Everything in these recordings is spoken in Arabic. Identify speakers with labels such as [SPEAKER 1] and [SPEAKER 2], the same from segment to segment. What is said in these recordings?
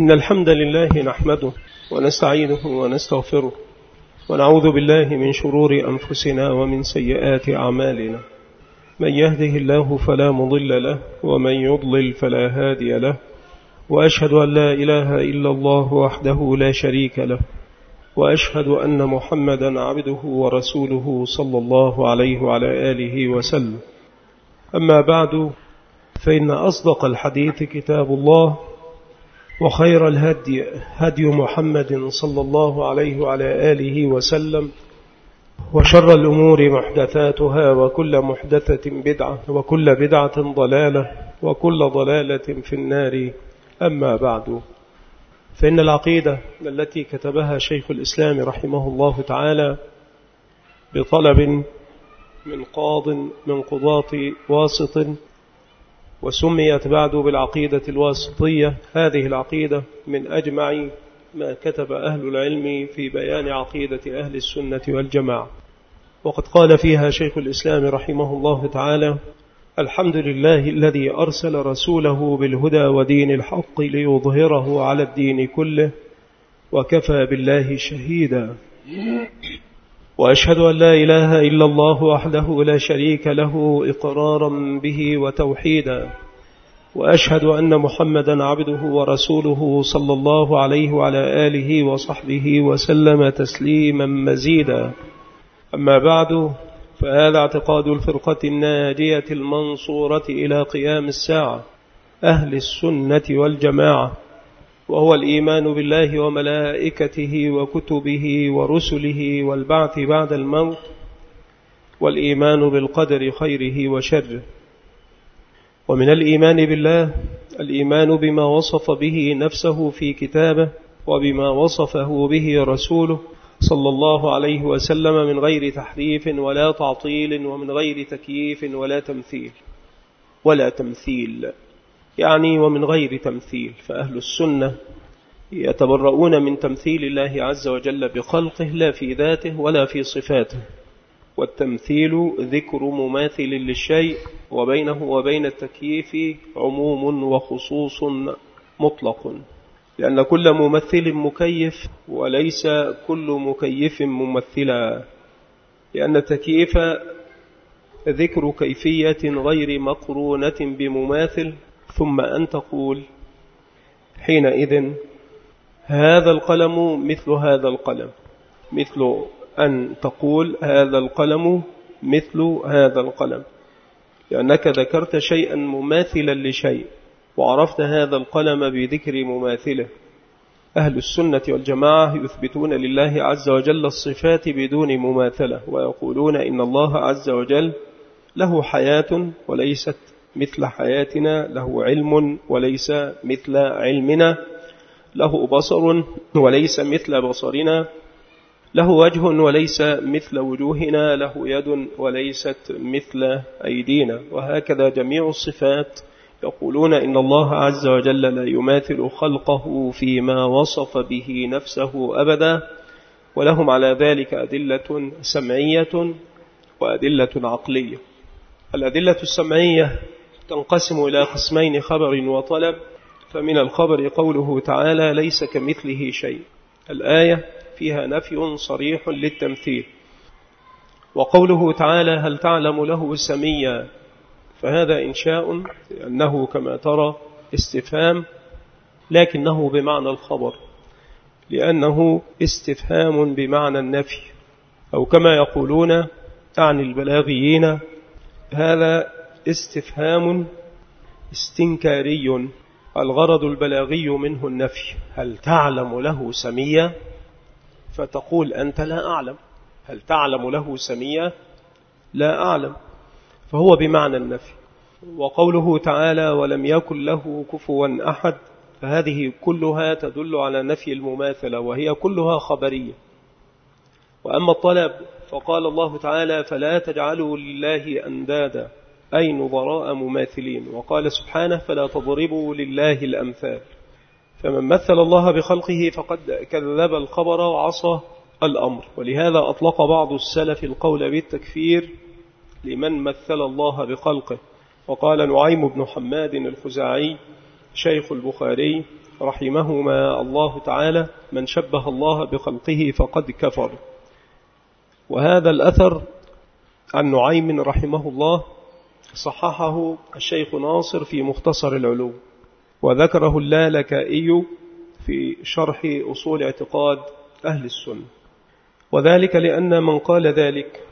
[SPEAKER 1] إن الحمد لله نحمده ونستعينه ونستغفره ونعوذ بالله من شرور أنفسنا ومن سيئات أعمالنا. من يهده الله فلا مضل له ومن يضلل فلا هادي له، وأشهد أن لا إله إلا الله وحده لا شريك له، وأشهد أن محمدا عبده ورسوله صلى الله عليه وعلى آله وسلم. أما بعد، فإن أصدق الحديث كتاب الله، وخير الهدي هدي محمد صلى الله عليه وعلى آله وسلم، وشر الأمور محدثاتها، وكل محدثة بدعة، وكل بدعة ضلالة، وكل ضلالة في النار. أما بعد، فإن العقيدة التي كتبها شيخ الإسلام رحمه الله تعالى بطلب من قاض من قضاة واسط، وسميت بعد بالعقيدة الواسطية. هذه العقيدة من أجمع ما كتب أهل العلم في بيان عقيدة أهل السنة والجماعة. وقد قال فيها شيخ الإسلام رحمه الله تعالى: الحمد لله الذي أرسل رسوله بالهدى ودين الحق ليظهره على الدين كله، وكفى بالله شهيدا. وأشهد أن لا إله إلا الله وحده لا شريك له إقرارا به وتوحيدا، وأشهد أن محمدا عبده ورسوله صلى الله عليه وعلى آله وصحبه وسلم تسليما مزيدا. أما بعد، فهذا اعتقاد الفرقة الناجية المنصورة إلى قيام الساعة، أهل السنة والجماعة، وهو الإيمان بالله وملائكته وكتبه ورسله والبعث بعد الموت، والإيمان بالقدر خيره وشره. ومن الإيمان بالله الإيمان بما وصف به نفسه في كتابه، وبما وصفه به رسوله صلى الله عليه وسلم، من غير تحريف ولا تعطيل، ومن غير تكييف ولا تمثيل، يعني ومن غير تمثيل. فأهل السنة يتبرؤون من تمثيل الله عز وجل بخلقه، لا في ذاته ولا في صفاته. والتمثيل ذكر مماثل للشيء، وبينه وبين التكييف عموم وخصوص مطلق، لأن كل ممثل مكيف وليس كل مكيف ممثلا، لأن التكييف ذكر كيفية غير مقرونة بمماثل. ثم أن تقول حينئذ هذا القلم مثل هذا القلم، مثل أن تقول هذا القلم مثل هذا القلم، لأنك ذكرت شيئا مماثلا لشيء، وعرفت هذا القلم بذكر مماثله. أهل السنة والجماعة يثبتون لله عز وجل الصفات بدون مماثلة، ويقولون إن الله عز وجل له حياة وليست مثل حياتنا، له علم وليس مثل علمنا، له بصر وليس مثل بصرنا، له وجه وليس مثل وجوهنا، له يد وليست مثل أيدينا. وهكذا جميع الصفات يقولون إن الله عز وجل لا يماثل خلقه فيما وصف به نفسه أبدا، ولهم على ذلك أدلة سمعية وأدلة عقلية. الأدلة السمعية تنقسم إلى قسمين: خبر وطلب. فمن الخبر قوله تعالى: ليس كمثله شيء. الآية فيها نفي صريح للتمثيل. وقوله تعالى: هل تعلم له سميا، فهذا إنشاء، لأنه كما ترى استفهام، لكنه بمعنى الخبر، لأنه استفهام بمعنى النفي، أو كما يقولون عن البلاغيين: هذا استفهام استنكاري، الغرض البلاغي منه النفي. هل تعلم له سميا، فتقول أنت لا أعلم. هل تعلم له سميا؟ لا أعلم، فهو بمعنى النفي. وقوله تعالى: ولم يكن له كفوا أحد، فهذه كلها تدل على نفي المماثلة، وهي كلها خبرية. وأما الطلب فقال الله تعالى: فلا تجعلوا لله أندادا، أي نظراء مماثلين. وقال سبحانه: فلا تضربوا لله الأمثال. فمن مثل الله بخلقه فقد كذب الخبر وعصى الأمر. ولهذا أطلق بعض السلف القول بالتكفير لمن مثل الله بخلقه. وقال نعيم بن حماد الخزاعي شيخ البخاري رحمهما الله تعالى: من شبه الله بخلقه فقد كفر. وهذا الأثر عن نعيم رحمه الله صححه الشيخ ناصر في مختصر العلوم، وذكره اللالكائي في شرح أصول اعتقاد أهل السنة. وذلك لأن من قال ذلك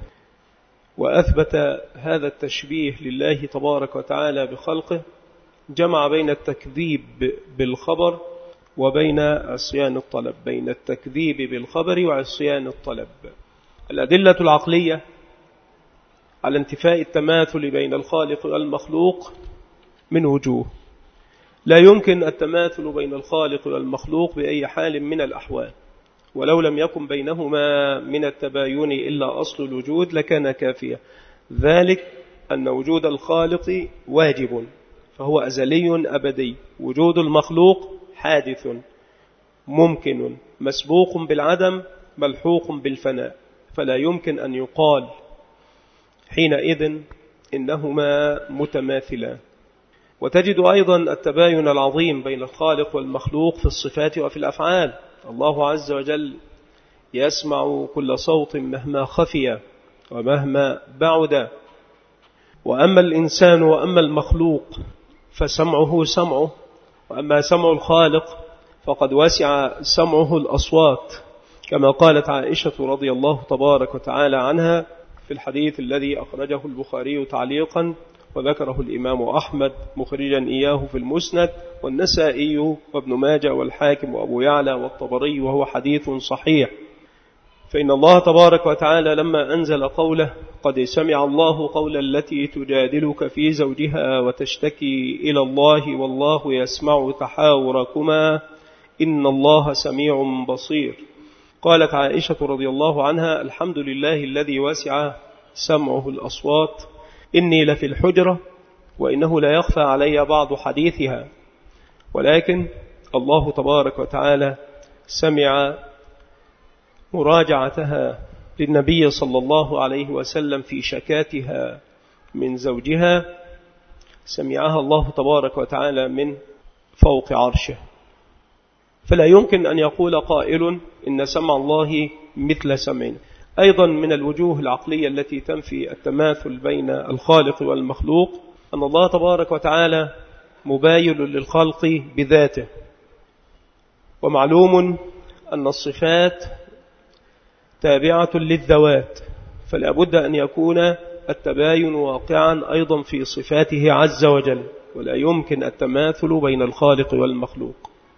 [SPEAKER 1] وأثبت هذا التشبيه لله تبارك وتعالى بخلقه جمع بين التكذيب بالخبر وبين عصيان الطلب، بين التكذيب بالخبر وعصيان الطلب. الأدلة العقلية على انتفاء التماثل بين الخالق والمخلوق من وجوه. لا يمكن التماثل بين الخالق والمخلوق بأي حال من الأحوال، ولو لم يكن بينهما من التباين إلا أصل الوجود لكان كافيا. ذلك أن وجود الخالق واجب فهو أزلي أبدي، وجود المخلوق حادث ممكن مسبوق بالعدم ملحوق بالفناء، فلا يمكن أن يقال حينئذ إنهما متماثلان. وتجد أيضا التباين العظيم بين الخالق والمخلوق في الصفات وفي الأفعال. الله عز وجل يسمع كل صوت مهما خفي ومهما بعد، وأما الإنسان وأما المخلوق فسمعه سمعه، وأما سمع الخالق فقد وسع سمعه الأصوات، كما قالت عائشة رضي الله تبارك وتعالى عنها في الحديث الذي أخرجه البخاري تعليقا وذكره الإمام أحمد مخرجا إياه في المسند، والنسائي وابن ماجه والحاكم وأبو يعلى والطبري، وهو حديث صحيح. فإن الله تبارك وتعالى لما أنزل قوله: قد سمع الله قول التي تجادلك في زوجها وتشتكي إلى الله والله يسمع تحاوركما إن الله سميع بصير. قالت عائشة رضي الله عنها: الحمد لله الذي وسع سمعه الأصوات، إني لفي الحجرة وإنه لا يخفى علي بعض حديثها. ولكن الله تبارك وتعالى سمع مراجعتها للنبي صلى الله عليه وسلم في شكاتها من زوجها، سمعها الله تبارك وتعالى من فوق عرشه. فلا يمكن أن يقول قائل إن سمع الله مثل سمعنا. أيضا من الوجوه العقلية التي تنفي التماثل بين الخالق والمخلوق أن الله تبارك وتعالى مباين للخلق بذاته، ومعلوم أن الصفات تابعة للذوات، فلا بد أن يكون التباين واقعا أيضا في صفاته عز وجل، ولا يمكن التماثل بين الخالق والمخلوق.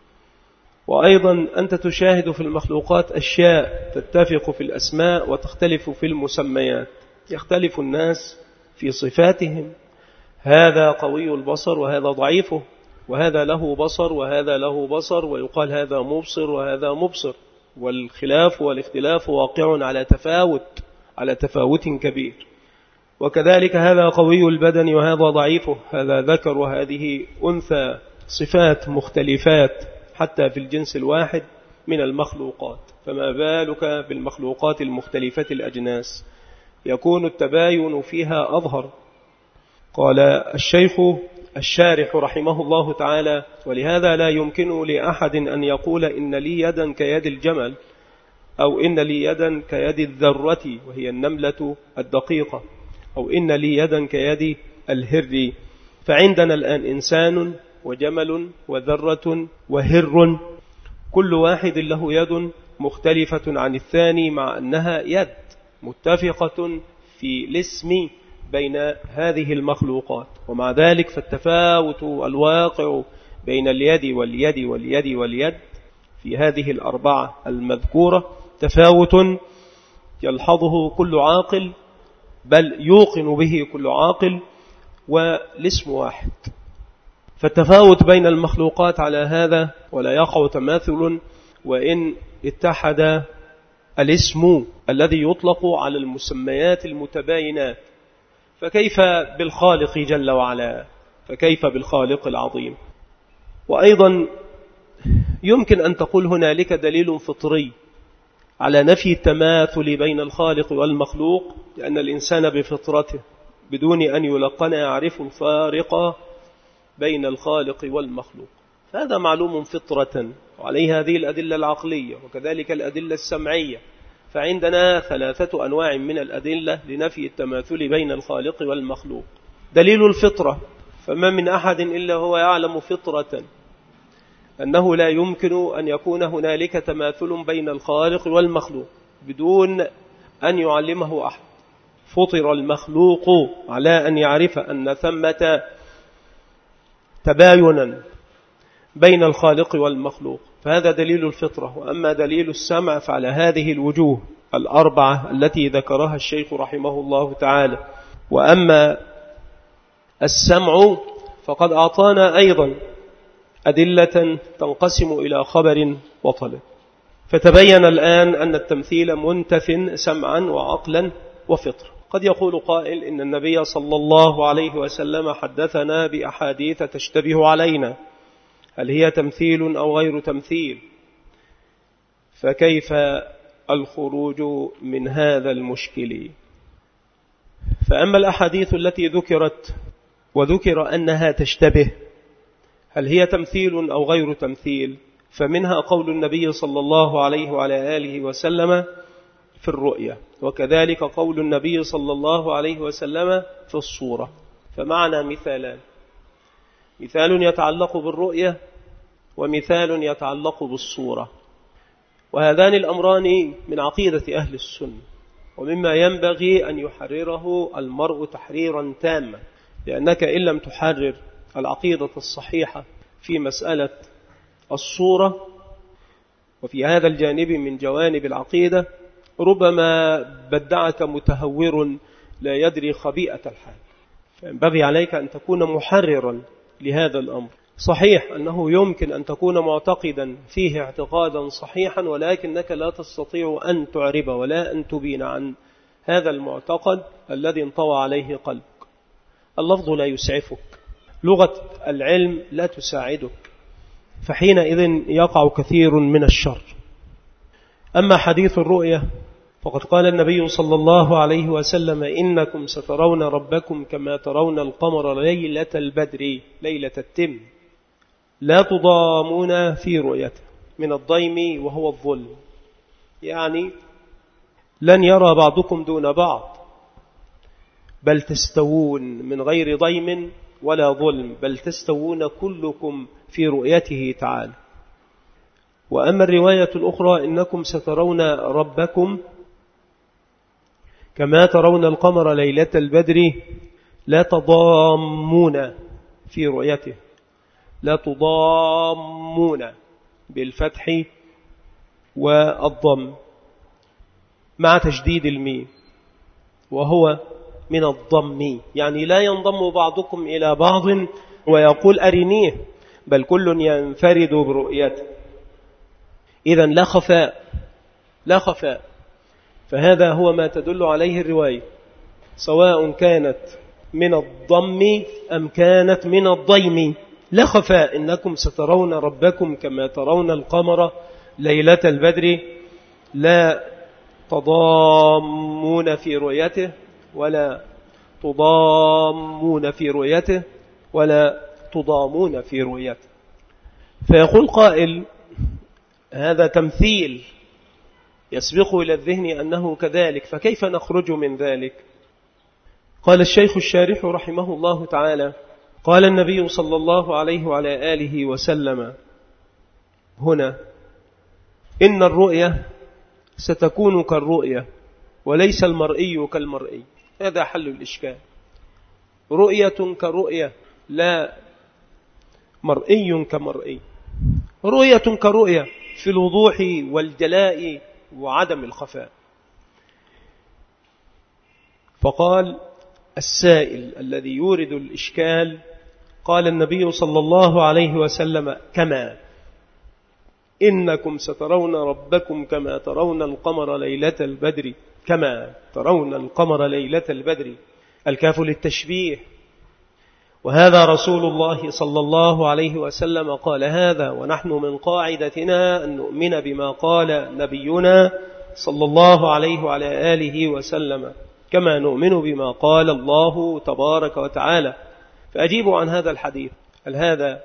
[SPEAKER 1] وأيضا أنت تشاهد في المخلوقات أشياء تتفق في الأسماء وتختلف في المسميات، يختلف الناس في صفاتهم، هذا قوي البصر وهذا ضعيفه، وهذا له بصر وهذا له بصر، ويقال هذا مبصر وهذا مبصر، والخلاف والاختلاف واقع على تفاوت كبير. وكذلك هذا قوي البدن وهذا ضعيفه، هذا ذكر وهذه أنثى، صفات مختلفات حتى في الجنس الواحد من المخلوقات، فما بالك بالمخلوقات المختلفة الأجناس يكون التباين فيها أظهر. قال الشيخ الشارح رحمه الله تعالى: ولهذا لا يمكن لأحد أن يقول إن لي يدا كيد الجمل، أو إن لي يدا كيد الذرة وهي النملة الدقيقة، أو إن لي يدا كيد الهر. فعندنا الآن إنسان وجمل وذرة وهر، كل واحد له يد مختلفة عن الثاني، مع أنها يد متفقة في الاسم بين هذه المخلوقات. ومع ذلك فالتفاوت الواقع بين اليد واليد واليد واليد في هذه الأربعة المذكورة تفاوت يلحظه كل عاقل، بل يوقن به كل عاقل، والاسم واحد. فالتفاوت بين المخلوقات على هذا ولا يقع تماثل وإن اتحد الاسم الذي يطلق على المسميات المتباينات، فكيف بالخالق جل وعلا، فكيف بالخالق العظيم. وأيضا يمكن أن تقول هنالك دليل فطري على نفي التماثل بين الخالق والمخلوق، لأن الإنسان بفطرته بدون أن يلقن يعرف الفارق بين الخالق والمخلوق، هذا معلوم فطرة، وعليه هذه الأدلة العقلية وكذلك الأدلة السمعية. فعندنا 3 أنواع من الأدلة لنفي التماثل بين الخالق والمخلوق. دليل الفطرة، فما من أحد إلا هو يعلم فطرة أنه لا يمكن أن يكون هنالك تماثل بين الخالق والمخلوق بدون أن يعلمه أحد. فطر المخلوق على أن يعرف أن ثمة تباينا بين الخالق والمخلوق، فهذا دليل الفطرة. وأما دليل السمع فعلى هذه الوجوه 4 التي ذكرها الشيخ رحمه الله تعالى. وأما السمع فقد أعطانا أيضا أدلة تنقسم إلى خبر وطلب، فتبين الآن أن التمثيل منتف سمعا وعقلا وفطر. قد يقول قائل إن النبي صلى الله عليه وسلم حدثنا بأحاديث تشتبه علينا، هل هي تمثيل أو غير تمثيل؟ فكيف الخروج من هذا المشكل؟ فأما الأحاديث التي ذكرت وذكر أنها تشتبه، هل هي تمثيل أو غير تمثيل؟ فمنها قول النبي صلى الله عليه وعلى آله وسلم في الرؤية، وكذلك قول النبي صلى الله عليه وسلم في الصورة. فمعنا مثالان، مثال يتعلق بالرؤية ومثال يتعلق بالصورة، وهذان الأمران من عقيدة أهل السنة، ومما ينبغي أن يحرره المرء تحريرا تاما، لأنك إن لم تحرر العقيدة الصحيحة في مسألة الصورة وفي هذا الجانب من جوانب العقيدة، ربما بدعك متهور لا يدري خبيئة الحال. فينبغي عليك أن تكون محررا لهذا الأمر. صحيح أنه يمكن أن تكون معتقدا فيه اعتقادا صحيحا، ولكنك لا تستطيع أن تعرب ولا أن تبين عن هذا المعتقد الذي انطوى عليه قلبك. اللفظ لا يسعفك، لغة العلم لا تساعدك، فحينئذ يقع كثير من الشر. أما حديث الرؤية فقد قال النبي صلى الله عليه وسلم: إنكم سترون ربكم كما ترون القمر ليلة البدر ليلة التم، لا تضامون في رؤيته، من الضيم وهو الظلم، يعني لن يرى بعضكم دون بعض، بل تستوون من غير ضيم ولا ظلم، بل تستوون كلكم في رؤيته تعالى. وأما الرواية الأخرى: إنكم سترون ربكم كما ترون القمر ليلة البدر لا تضامون في رؤيته، لا تضامون بالفتح والضم مع تشديد الميم، وهو من الضم، يعني لا ينضم بعضكم إلى بعض ويقول أرنيه، بل كل ينفرد برؤيته. إذن لا خفاء، لا خفاء. فهذا هو ما تدل عليه الرواية، سواء كانت من الضم أم كانت من الضيم، لا خفاء. إنكم سترون ربكم كما ترون القمر ليلة البدر لا تضامون في رؤيته ولا تضامون في رؤيته ولا تضامون في رؤيته. فيقول قائل: هذا تمثيل يسبق إلى الذهن أنه كذلك، فكيف نخرج من ذلك؟ قال الشيخ الشارح رحمه الله تعالى: قال النبي صلى الله عليه وعلى آله وسلم هنا: إن الرؤية ستكون كالرؤية وليس المرئي كالمرئي. هذا حل الإشكال، رؤية كرؤية لا مرئي كمرئي، رؤية كرؤية في الوضوح والجلاء وعدم الخفاء. فقال السائل الذي يورد الإشكال: قال النبي صلى الله عليه وسلم كما، إنكم سترون ربكم كما ترون القمر ليلة البدر، كما ترون القمر ليلة البدر، الكاف للتشبيه. وهذا رسول الله صلى الله عليه وسلم قال هذا، ونحن من قاعدتنا أن نؤمن بما قال نبينا صلى الله عليه وعلى آله وسلم كما نؤمن بما قال الله تبارك وتعالى. فأجيبوا عن هذا الحديث: هل هذا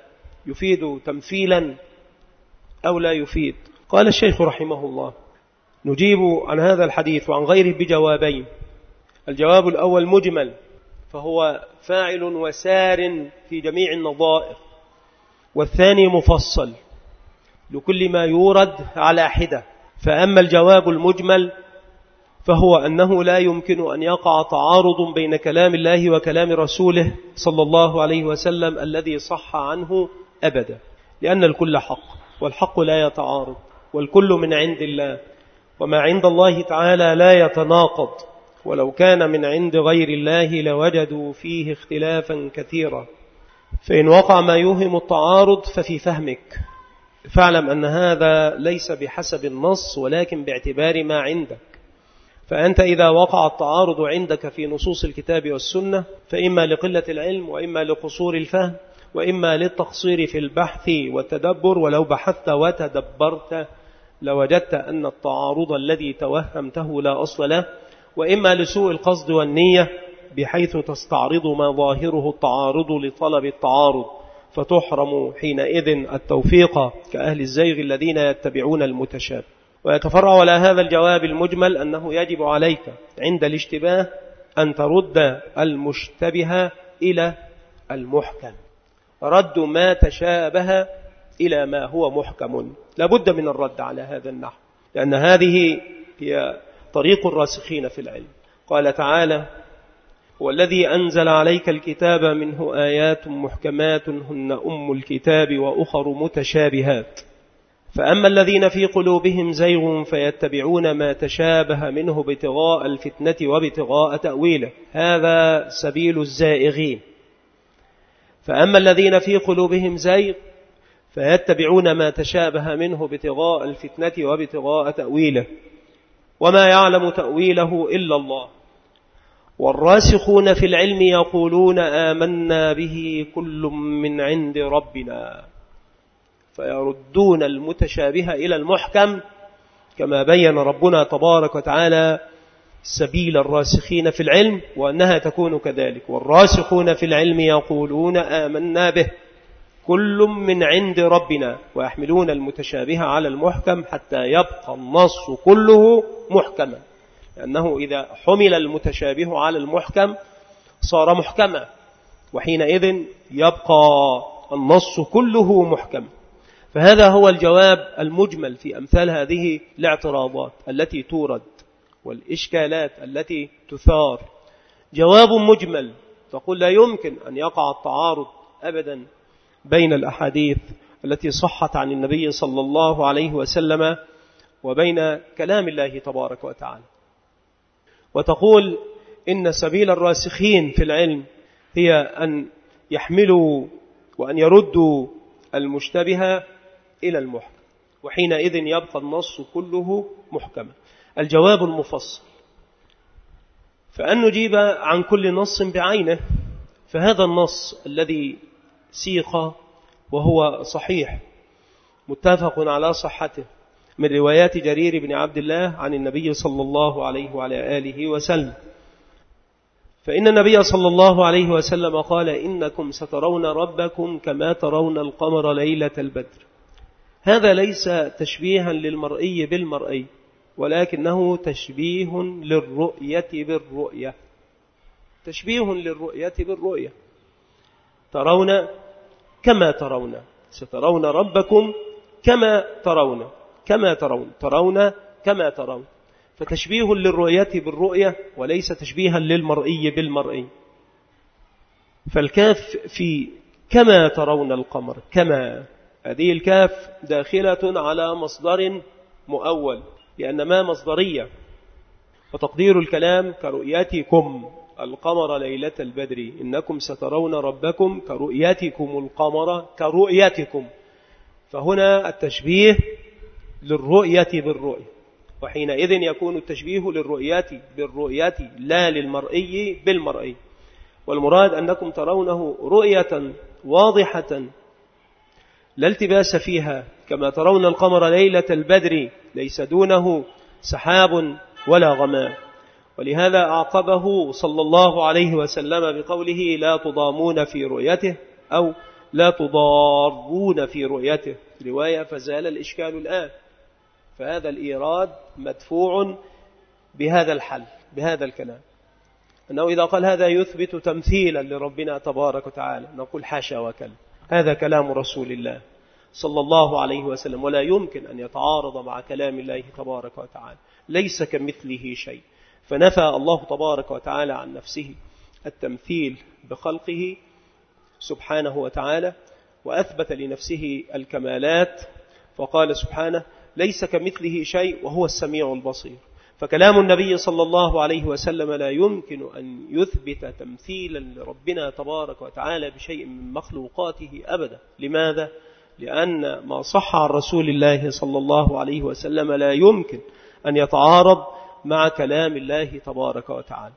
[SPEAKER 1] يفيد تمثيلا أو لا يفيد؟ قال الشيخ رحمه الله: نجيب عن هذا الحديث وعن غيره بجوابين. الجواب الأول مجمل، فهو فاعل وسار في جميع النظائر، والثاني مفصل لكل ما يورد على حدة. فأما الجواب المجمل فهو أنه لا يمكن أن يقع تعارض بين كلام الله وكلام رسوله صلى الله عليه وسلم الذي صح عنه أبدا، لأن الكل حق، والحق لا يتعارض، والكل من عند الله، وما عند الله تعالى لا يتناقض، ولو كان من عند غير الله لوجدوا فيه اختلافا كثيرا. فإن وقع ما يوهم التعارض ففي فهمك، فاعلم أن هذا ليس بحسب النص ولكن باعتبار ما عندك. فأنت إذا وقع التعارض عندك في نصوص الكتاب والسنة فإما لقلة العلم، وإما لقصور الفهم، وإما للتقصير في البحث والتدبر، ولو بحثت وتدبرت لوجدت أن التعارض الذي توهمته لا أصل له، وإما لسوء القصد والنية بحيث تستعرض ما ظاهره التعارض لطلب التعارض، فتحرم حينئذ التوفيق كأهل الزيغ الذين يتبعون المتشابه. ويتفرع على هذا الجواب المجمل أنه يجب عليك عند الاشتباه أن ترد المشتبه إلى المحكم، رد ما تشابه إلى ما هو محكم، لابد من الرد على هذا النحو، لأن هذه هي طريق الراسخين في العلم. قال تعالى: هو الذي أنزل عليك الكتاب منه آيات محكمات هن أم الكتاب وأخر متشابهات، فأما الذين في قلوبهم زيغ فيتبعون ما تشابه منه ابتغاء الفتنة وابتغاء تأويله، هذا سبيل الزائغين. فأما الذين في قلوبهم زيغ فيتبعون ما تشابه منه ابتغاء الفتنة وابتغاء تأويله، وما يعلم تأويله إلا الله، والراسخون في العلم يقولون آمنا به كل من عند ربنا، فيردون المتشابه إلى المحكم كما بين ربنا تبارك وتعالى سبيل الراسخين في العلم وأنها تكون كذلك. والراسخون في العلم يقولون آمنا به كل من عند ربنا، ويحملون المتشابه على المحكم حتى يبقى النص كله محكما، لأنه إذا حمل المتشابه على المحكم صار محكما، وحينئذ يبقى النص كله محكم. فهذا هو الجواب المجمل في أمثال هذه الاعتراضات التي تورد والإشكالات التي تثار. جواب مجمل تقول لا يمكن أن يقع التعارض أبدا بين الأحاديث التي صحت عن النبي صلى الله عليه وسلم وبين كلام الله تبارك وتعالى، وتقول إن سبيل الراسخين في العلم هي أن يحملوا وأن يردوا المشتبه إلى المحكم، وحينئذ يبقى النص كله محكما. الجواب المفصل، فأن نجيب عن كل نص بعينه، فهذا النص الذي سيق وهو صحيح متفق على صحته من روايات جرير بن عبد الله عن النبي صلى الله عليه وعلى آله وسلم، فإن النبي صلى الله عليه وسلم قال: إنكم سترون ربكم كما ترون القمر ليلة البدر. هذا ليس تشبيها للمرئي بالمرئي، ولكنه تشبيه للرؤية بالرؤية، تشبيه للرؤية بالرؤية. ترون كما ترون، سترون ربكم كما ترون، كما ترون، ترون كما ترون، فتشبيه للرؤية بالرؤية وليس تشبيها للمرئي بالمرئي. فالكاف في كما ترون القمر، كما، هذه الكاف داخلة على مصدر مؤول لأن ما مصدرية، وتقدير الكلام كرؤيتكم القمر ليلة البدر، إنكم سترون ربكم كرؤيتكم القمر كرؤيتكم، فهنا التشبيه للرؤية بالرؤية، وحينئذ يكون التشبيه للرؤية بالرؤية لا للمرئي بالمرئي. والمراد أنكم ترونه رؤية واضحة لا التباس فيها، كما ترون القمر ليلة البدر ليس دونه سحاب ولا غمام. ولهذا أعقبه صلى الله عليه وسلم بقوله: لا تضامون في رؤيته، أو لا تضارون في رؤيته، رواية فزال الإشكال الآن. فهذا الإيراد مدفوع بهذا الحل، بهذا الكلام، أنه إذا قال هذا يثبت تمثيلا لربنا تبارك وتعالى، نقول حاشا وكلا، هذا كلام رسول الله صلى الله عليه وسلم، ولا يمكن أن يتعارض مع كلام الله تبارك وتعالى، ليس كمثله شيء. فنفى الله تبارك وتعالى عن نفسه التمثيل بخلقه سبحانه وتعالى، وأثبت لنفسه الكمالات، فقال سبحانه ليس كمثله شيء وهو السميع البصير. فكلام النبي صلى الله عليه وسلم لا يمكن أن يثبت تمثيلا لربنا تبارك وتعالى بشيء من مخلوقاته أبدا. لماذا؟ لأن ما صح عن رسول الله صلى الله عليه وسلم لا يمكن أن يتعارض مع كلام الله تبارك وتعالى.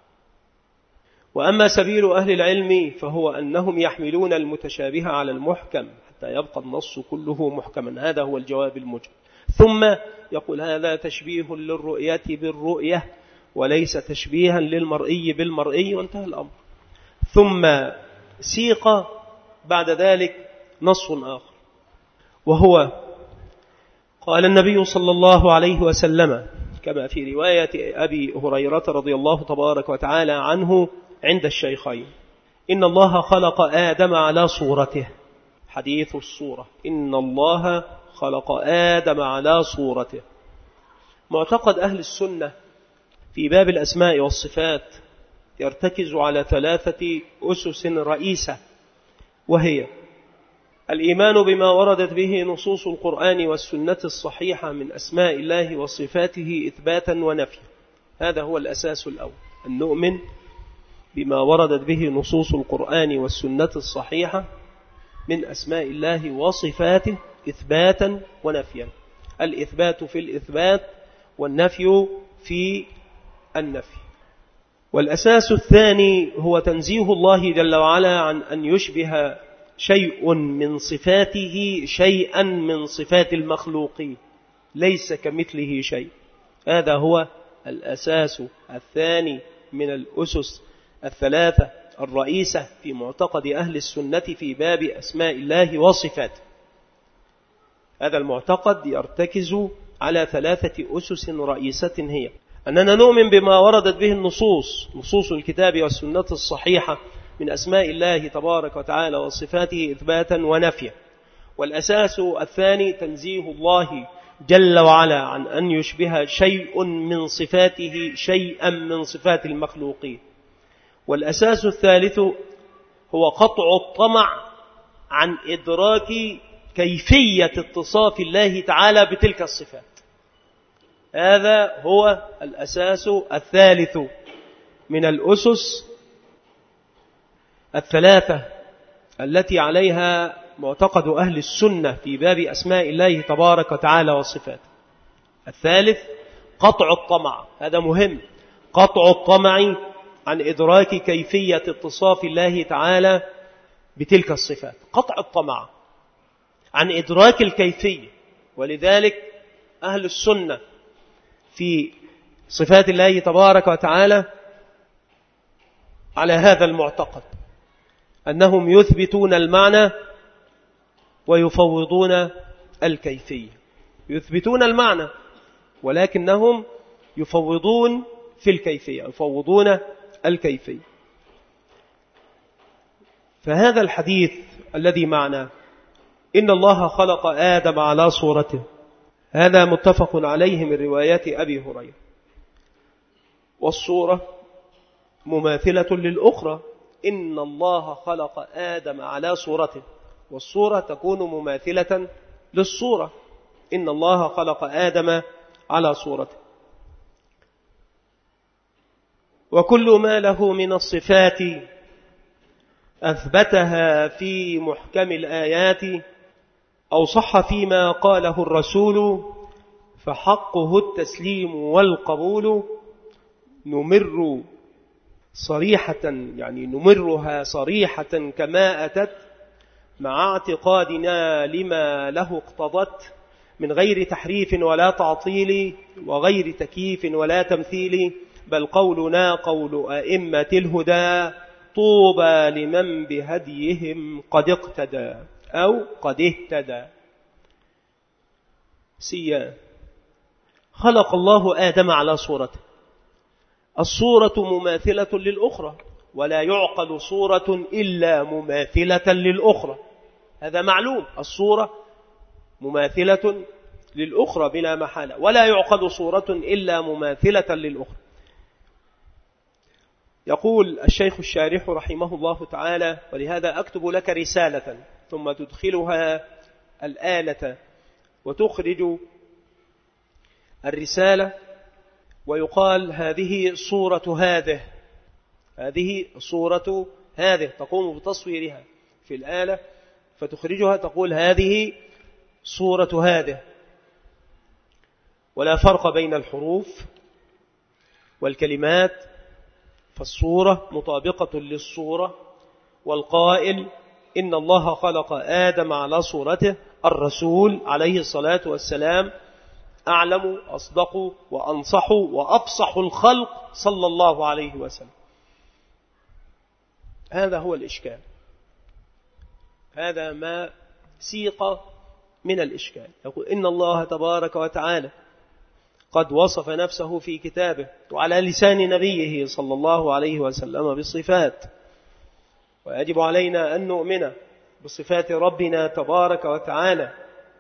[SPEAKER 1] وأما سبيل أهل العلم فهو أنهم يحملون المتشابه على المحكم حتى يبقى النص كله محكما، هذا هو الجواب المجمل. ثم يقول هذا تشبيه للرؤية بالرؤية وليس تشبيها للمرئي بالمرئي، وانتهى الأمر. ثم سيق بعد ذلك نص آخر، وهو قال النبي صلى الله عليه وسلم كما في رواية أبي هريرة رضي الله تبارك وتعالى عنه عند الشيخين: إن الله خلق آدم على صورته، حديث الصورة، إن الله خلق آدم على صورته. معتقد أهل السنة في باب الأسماء والصفات يرتكز على 3 أسس رئيسة، وهي الإيمان بما وردت به نصوص القرآن والسنة الصحيحة من أسماء الله وصفاته إثباتا ونفيا، هذا هو الأساس الأول، أن نؤمن بما وردت به نصوص القرآن والسنة الصحيحة من أسماء الله وصفاته إثباتا ونفيا، الإثبات في الإثبات والنفي في النفي. والأساس الثاني هو تنزيه الله جل وعلا عن أن يشبه شيء من صفاته شيئا من صفات المخلوقين، ليس كمثله شيء، هذا هو الأساس الثاني من الأسس 3 الرئيسة في معتقد أهل السنة في باب أسماء الله وصفاته. هذا المعتقد يرتكز على 3 أسس رئيسة، هي أننا نؤمن بما وردت به نصوص الكتاب والسنة الصحيحة من أسماء الله تبارك وتعالى وصفاته إثباتا ونفيا. والأساس الثاني تنزيه الله جل وعلا عن أن يشبه شيء من صفاته شيئا من صفات المخلوقين. والأساس الثالث هو قطع الطمع عن إدراك كيفية اتصاف الله تعالى بتلك الصفات. هذا هو الأساس الثالث من الأسس 3 التي عليها معتقد أهل السنة في باب أسماء الله تبارك وتعالى وصفاته. الثالث قطع الطمع، هذا مهم، قطع الطمع عن إدراك كيفية اتصاف الله تعالى بتلك الصفات، قطع الطمع عن إدراك الكيفية. ولذلك أهل السنة في صفات الله تبارك وتعالى على هذا المعتقد، أنهم يثبتون المعنى ويفوضون الكيفية، يثبتون المعنى ولكنهم يفوضون في الكيفية، يفوضون الكيفية. فهذا الحديث الذي معنا إن الله خلق آدم على صورته، هذا متفق عليه من روايات أبي هريرة، والصورة مماثلة للأخرى، إن الله خلق آدم على صورته، والصورة تكون مماثلة للصورة، إن الله خلق آدم على صورته. وكل ما له من الصفات أثبتها في محكم الآيات أو صح فيما قاله الرسول فحقه التسليم والقبول، نمر صريحة، يعني نمرها صريحة كما أتت، مع اعتقادنا لما له اقتضت، من غير تحريف ولا تعطيل وغير تكييف ولا تمثيل، بل قولنا قول أئمة الهدى طوبى لمن بهديهم قد اقتدى أو قد اهتدى. سيان خلق الله آدم على صورته، الصورة مماثلة للأخرى، ولا يعقل صورة إلا مماثلة للأخرى، هذا معلوم، الصورة مماثلة للأخرى بلا محالة، ولا يعقل صورة إلا مماثلة للأخرى. يقول الشيخ الشارح رحمه الله تعالى: ولهذا أكتب لك رسالة ثم تدخلها الآلة وتخرج الرسالة، ويقال هذه صورة هذه، هذه صورة هذه، تقوم بتصويرها في الآلة فتخرجها تقول هذه صورة هذه. ولا فرق بين الحروف والكلمات، فالصورة مطابقة للصورة. والقائل إن الله خلق آدم على صورته، الرسول عليه الصلاة والسلام أعلم أصدق وأنصح وأفصح الخلق صلى الله عليه وسلم. هذا هو الإشكال، هذا ما سيق من الإشكال. يقول إن الله تبارك وتعالى قد وصف نفسه في كتابه وعلى لسان نبيه صلى الله عليه وسلم بالصفات، ويجب علينا أن نؤمن بصفات ربنا تبارك وتعالى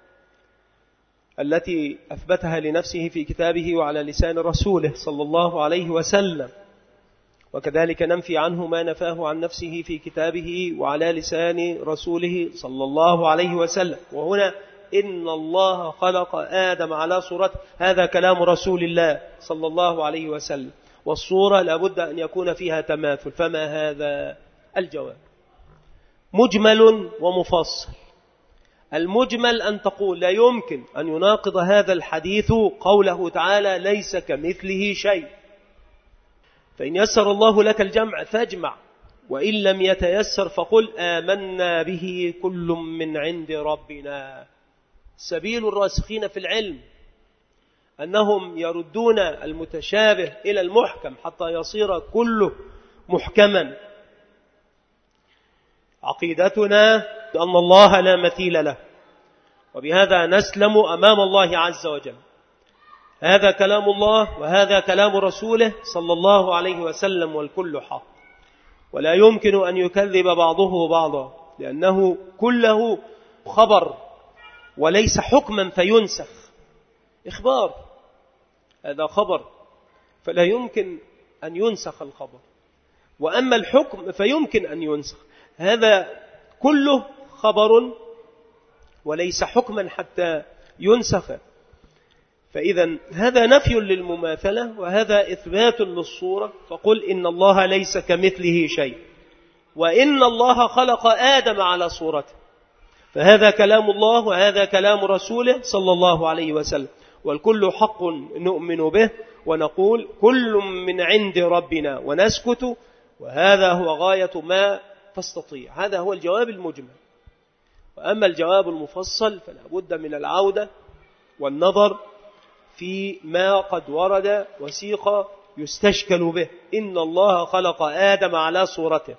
[SPEAKER 1] التي أثبتها لنفسه في كتابه وعلى لسان رسوله صلى الله عليه وسلم، وكذلك ننفي عنه ما نفاه عن نفسه في كتابه وعلى لسان رسوله صلى الله عليه وسلم. وهنا إن الله خلق آدم على صورته، هذا كلام رسول الله صلى الله عليه وسلم، والصورة لابد أن يكون فيها تماثل. فما هذا الجواب؟ مجمل ومفصل. المجمل أن تقول لا يمكن أن يناقض هذا الحديث قوله تعالى ليس كمثله شيء، فإن يسر الله لك الجمع فاجمع، وإن لم يتيسر فقل آمنا به كل من عند ربنا. سبيل الراسخين في العلم أنهم يردون المتشابه إلى المحكم حتى يصير كله محكما. عقيدتنا أن الله لا مثيل له، وبهذا نسلم أمام الله عز وجل. هذا كلام الله وهذا كلام رسوله صلى الله عليه وسلم، والكل حق، ولا يمكن أن يكذب بعضه بعضا، لأنه كله خبر وليس حكما فينسخ. إخبار، هذا خبر فلا يمكن أن ينسخ الخبر، وأما الحكم فيمكن أن ينسخ. هذا كله خبر وليس حكما حتى ينسخ. فإذا هذا نفي للمماثلة وهذا إثبات للصورة. فقل إن الله ليس كمثله شيء، وإن الله خلق آدم على صورته، فهذا كلام الله وهذا كلام رسوله صلى الله عليه وسلم، والكل حق نؤمن به ونقول كل من عند ربنا ونسكت، وهذا هو غاية ما تستطيع. هذا هو الجواب المجمل. وأما الجواب المفصل فلا بد من العودة والنظر في ما قد ورد وسيق يستشكل به. إن الله خلق آدم على صورته.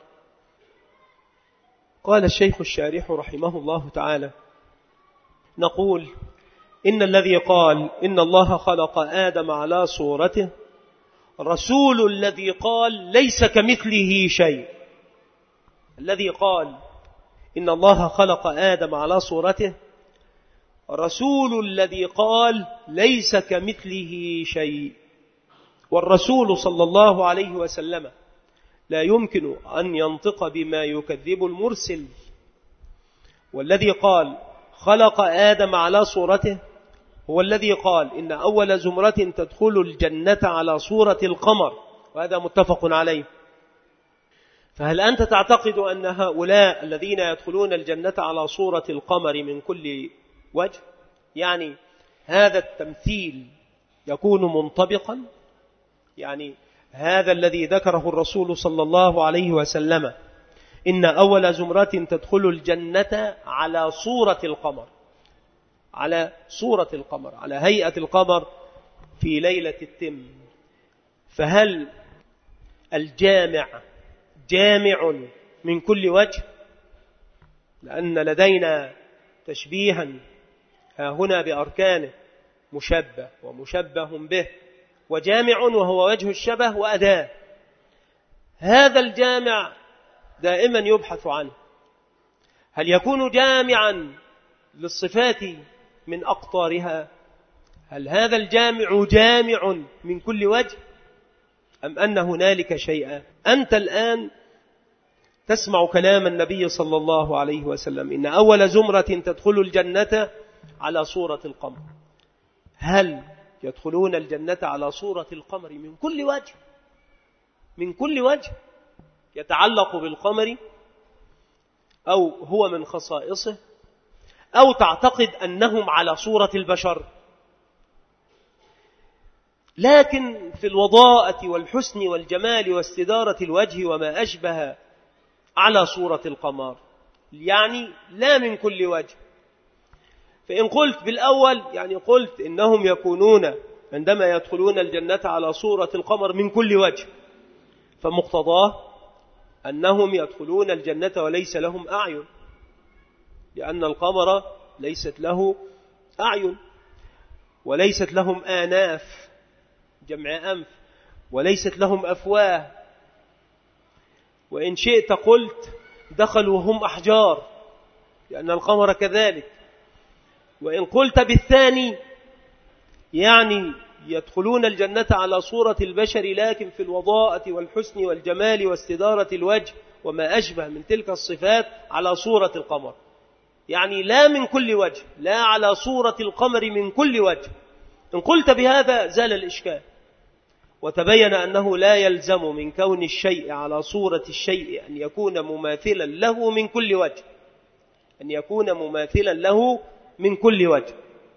[SPEAKER 1] قال الشيخ الشارح رحمه الله تعالى: نقول إن الذي قال إن الله خلق آدم على صورته رسول الذي قال ليس كمثله شيء. الذي قال إن الله خلق آدم على صورته رسول الذي قال ليس كمثله شيء. والرسول صلى الله عليه وسلم لا يمكن أن ينطق بما يكذب المرسل. والذي قال خلق آدم على صورته هو الذي قال إن أول زمرة تدخل الجنة على صورة القمر، وهذا متفق عليه. فهل أنت تعتقد أن هؤلاء الذين يدخلون الجنة على صورة القمر من كل وجه، يعني هذا التمثيل يكون منطبقا؟ يعني هذا الذي ذكره الرسول صلى الله عليه وسلم إن أول زمرة تدخل الجنة على صورة القمر، على صورة القمر، على هيئة القمر في ليلة التم، فهل الجامع جامع من كل وجه، لأن لدينا تشبيها هنا بأركانه، مشبه ومشبه به وجامع وهو وجه الشبه وأداة. هذا الجامع دائما يبحث عنه، هل يكون جامعا للصفات من أقطارها؟ هل هذا الجامع جامع من كل وجه أم أن هنالك شيئا؟ أنت الآن تسمع كلام النبي صلى الله عليه وسلم إن أول زمرة تدخل الجنة على صورة القمر. هل يدخلون الجنة على صورة القمر من كل وجه؟ من كل وجه يتعلق بالقمر أو هو من خصائصه، أو تعتقد أنهم على صورة البشر؟ لكن في الوضاءة والحسن والجمال واستدارة الوجه وما أشبه على صورة القمر، يعني لا من كل وجه. فإن قلت بالأول يعني قلت إنهم يكونون عندما يدخلون الجنة على صورة القمر من كل وجه، فمقتضاه أنهم يدخلون الجنة وليس لهم أعين، لأن القمر ليست له أعين وليست لهم آناف جمع أنف وليست لهم أفواه. وإن شئت قلت دخلوا هم أحجار، لأن القمر كذلك. وإن قلت بالثاني يعني يدخلون الجنة على صورة البشر لكن في الوضاءة والحسن والجمال واستدارة الوجه وما أشبه من تلك الصفات على صورة القمر، يعني لا من كل وجه، لا على صورة القمر من كل وجه. إن قلت بهذا زال الإشكال، وتبين أنه لا يلزم من كون الشيء على صورة الشيء أن يكون مماثلا له من كل وجه، أن يكون مماثلا له من كل وجه.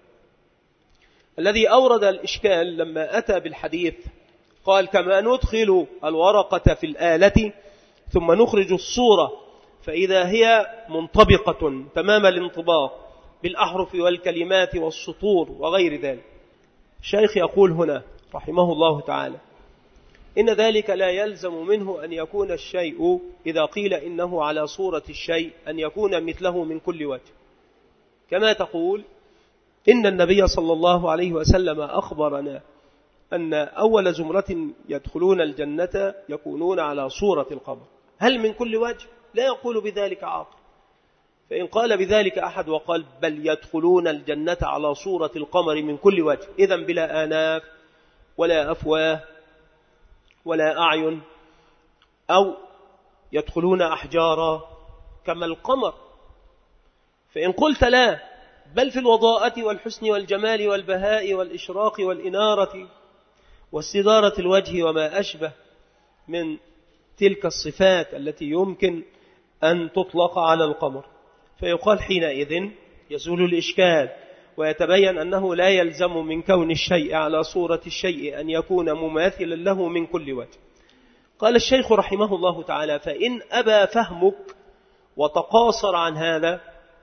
[SPEAKER 1] الذي أورد الإشكال لما أتى بالحديث قال كما ندخل الورقة في الآلة ثم نخرج الصورة فإذا هي منطبقة تمام الانطباق بالأحرف والكلمات والسطور وغير ذلك. الشيخ يقول هنا رحمه الله تعالى إن ذلك لا يلزم منه أن يكون الشيء إذا قيل إنه على صورة الشيء أن يكون مثله من كل وجه، كما تقول إن النبي صلى الله عليه وسلم أخبرنا أن أول زمرة يدخلون الجنة يكونون على صورة القمر. هل من كل وجه؟ لا يقول بذلك عاقل. فإن قال بذلك أحد وقال بل يدخلون الجنة على صورة القمر من كل وجه، إذن بلا آناف ولا أفواه ولا أعين، أو يدخلون أحجارا كما القمر. فإن قلت لا، بل في الوضاءة والحسن والجمال والبهاء والإشراق والإنارة واستدارة الوجه وما أشبه من تلك الصفات التي يمكن أن تطلق على القمر، فيقال حينئذ يزول الإشكال ويتبين أنه لا يلزم من كون الشيء على صورة الشيء أن يكون مماثلا له من كل وجه. قال الشيخ رحمه الله تعالى فإن أبى فهمك وتقاصر عن هذا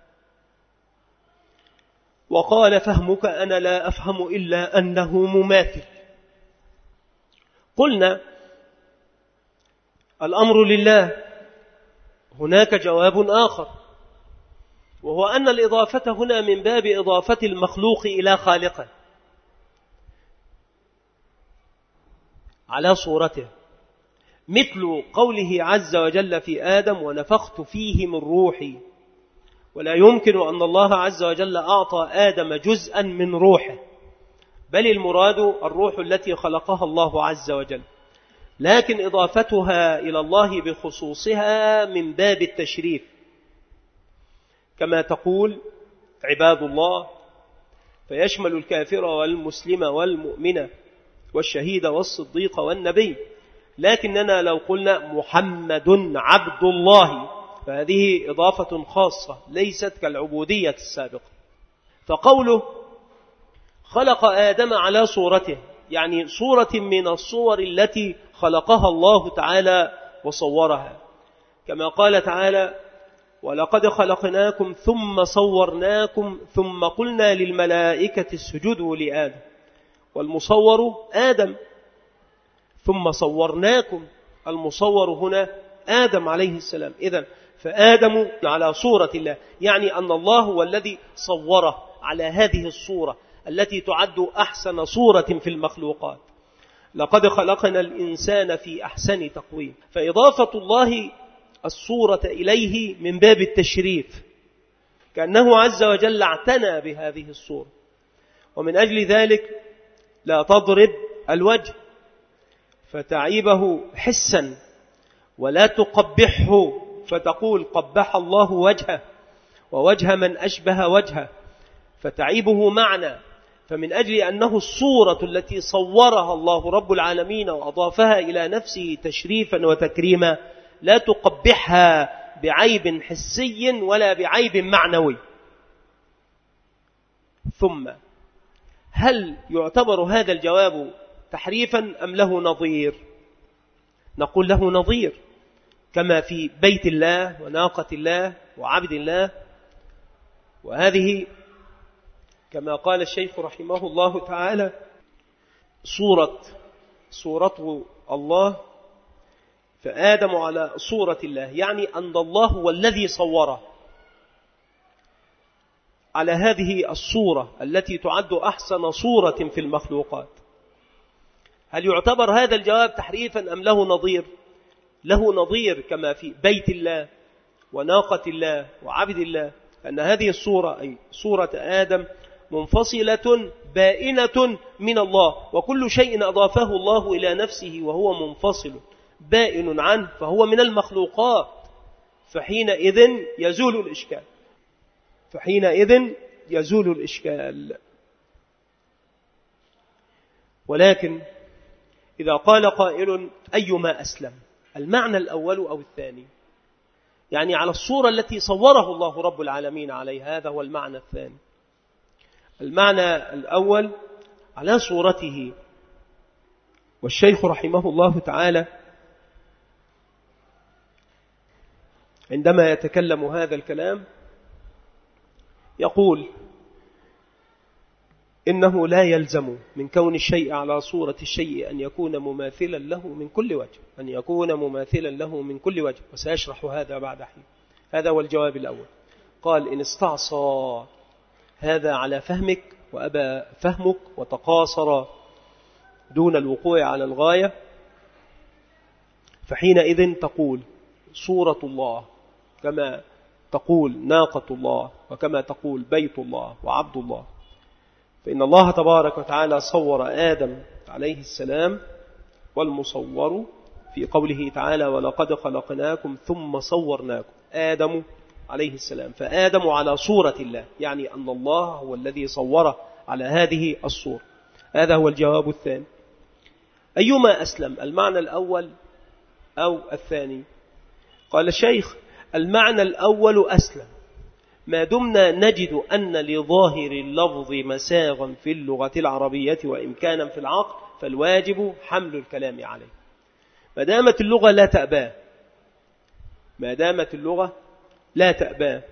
[SPEAKER 1] وقال فهمك أنا لا أفهم إلا أنه مماثل، قلنا الأمر لله. هناك جواب آخر، وهو أن الإضافة هنا من باب إضافة المخلوق إلى خالقه على صورته، مثل قوله عز وجل في آدم ونفخت فيه من روحي. ولا يمكن أن الله عز وجل أعطى آدم جزءا من روحه، بل المراد الروح التي خلقها الله عز وجل، لكن إضافتها إلى الله بخصوصها من باب التشريف، كما تقول عباد الله فيشمل الكافر والمسلم والمؤمن والشهيد والصديق والنبي. لكننا لو قلنا محمد عبد الله فهذه إضافة خاصة ليست كالعبودية السابقة. فقوله خلق آدم على صورته يعني صورة من الصور التي خلقها الله تعالى وصورها، كما قال تعالى ولقد خلقناكم ثم صورناكم ثم قلنا للملائكة اسجدوا لآدم، والمصور آدم، ثم صورناكم. المصور هنا آدم عليه السلام. إذن فآدم على صورة الله، يعني أن الله هو الذي صوره على هذه الصورة التي تعد أحسن صورة في المخلوقات. لقد خلقنا الإنسان في أحسن تقويم. فإضافة الله الصورة إليه من باب التشريف، كأنه عز وجل اعتنى بهذه الصورة. ومن أجل ذلك لا تضرب الوجه فتعيبه حسا، ولا تقبحه فتقول قبح الله وجهه ووجه من أشبه وجهه فتعيبه معنى. فمن أجل أنه الصورة التي صورها الله رب العالمين وأضافها إلى نفسه تشريفا وتكريما، لا تقبحها بعيب حسي ولا بعيب معنوي. ثم هل يعتبر هذا الجواب تحريفا أم له نظير؟ نقول له نظير، كما في بيت الله وناقة الله وعبد الله. وهذه كما قال الشيخ رحمه الله تعالى صورته الله، فآدم على صورة الله، يعني أن الله هو الذي صوره على هذه الصورة التي تعد أحسن صورة في المخلوقات. هل يعتبر هذا الجواب تحريفا أم له نظير؟ له نظير، كما في بيت الله وناقة الله وعبد الله، أن هذه الصورة أي صورة آدم منفصلة بائنة من الله، وكل شيء أضافه الله إلى نفسه وهو منفصل بائن عنه فهو من المخلوقات، فحينئذ يزول الإشكال. ولكن إذا قال قائل أيما أسلم، المعنى الأول أو الثاني؟ يعني على الصورة التي صوره الله رب العالمين عليها، هذا هو المعنى الثاني. المعنى الأول على صورته. والشيخ رحمه الله تعالى عندما يتكلم هذا الكلام يقول إنه لا يلزم من كون الشيء على صورة الشيء أن يكون مماثلا له من كل وجه، وسيشرح هذا بعد حين. هذا هو الجواب الأول. قال إن استعصى هذا على فهمك وأبى فهمك وتقاصر دون الوقوع على الغاية، فحينئذ تقول صورة الله كما تقول ناقة الله وكما تقول بيت الله وعبد الله. فإن الله تبارك وتعالى صور آدم عليه السلام، والمصور في قوله تعالى ولقد خلقناكم ثم صورناكم، آدم عليه السلام. فآدم على صورة الله، يعني أن الله هو الذي صوره على هذه الصورة. هذا هو الجواب الثاني. أيما أسلم، المعنى الأول أو الثاني؟ قال الشيخ المعنى الأول أسلم، ما دمنا نجد أن لظاهر اللفظ مساغا في اللغة العربية وإمكانا في العقل، فالواجب حمل الكلام عليه. ما دامت اللغة لا تأباه،